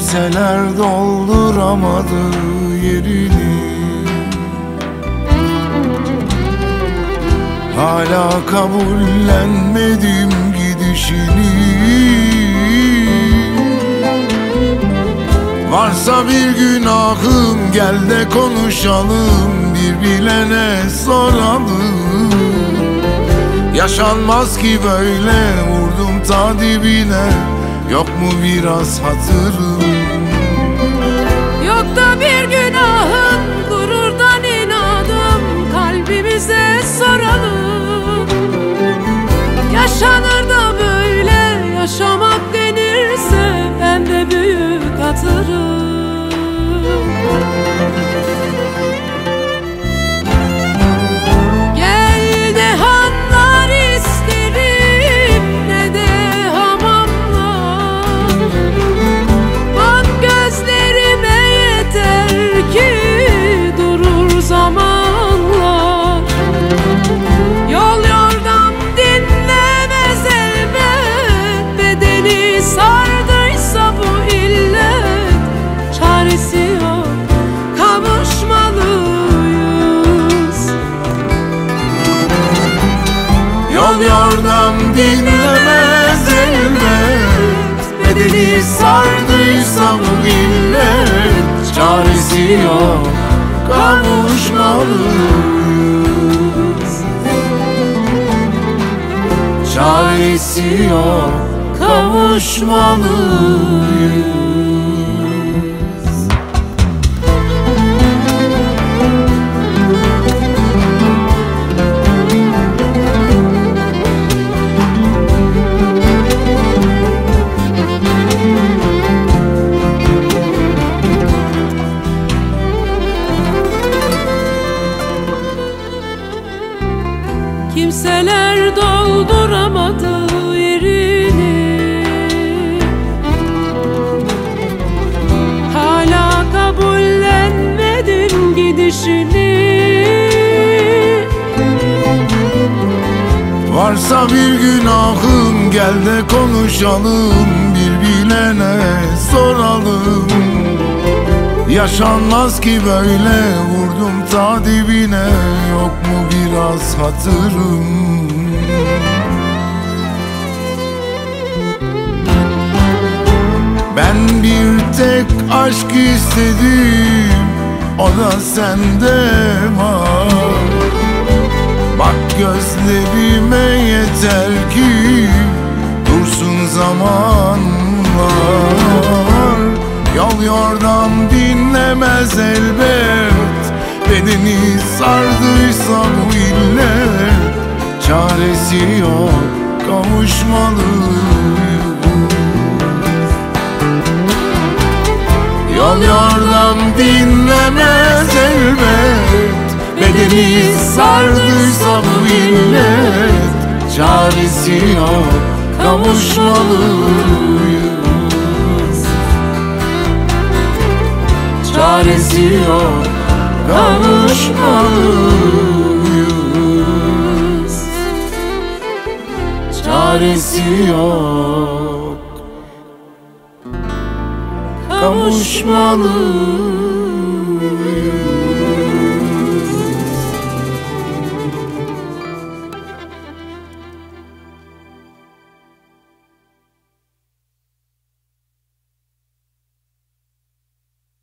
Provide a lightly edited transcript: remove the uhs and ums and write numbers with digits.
Kimseler dolduramadı yerini. Hala kabullenmedim gidişini. Varsa bir günahım gel de konuşalım, bir bilene soralım. Yaşanmaz ki böyle, vurdum ta dibine, yok mu biraz hatırım? Yok da bir günahım, gururdan inadım, kalbimize soralım. Yaşanır da böyle, yaşamak denirse ben de büyük hatırım. Gel de hanlar isterim, ne de hamamlar. Bak gözlerime yeter ki durur zamanlar. Yol yordam dinlemez elbet, bedeni sardıysa bu illet, çaresi yok, kavuşmalıyız. Yol yordam dinlemez elbet, bedeni sardıysa bu illet, çaresi yok, kavuşmalıyız. Çaresi yok, kavuşmalıyız. Kimseler dolduramadı yerini. Hala kabullenmedin gidişini. Varsa bir günahım gel de konuşalım, bir bilene soralım. Yaşanmaz ki böyle, vurdum ta dibine, yok mu biraz hatırım? Ben bir tek aşk istedim, o da sende var. Bak gözlerime yeter ki dursun zamanlar. Yol yordam dinlemez elbet, bedeni sardıysa bu illet, çaresi yok, kavuşmalıyız. Yol yordam dinlemez elbet, bedeni sardıysa bu illet, çaresi yok, kavuşmalıyız. Çaresi yok, kavuşmalıyız. Çaresi yok, kavuşmalıyız.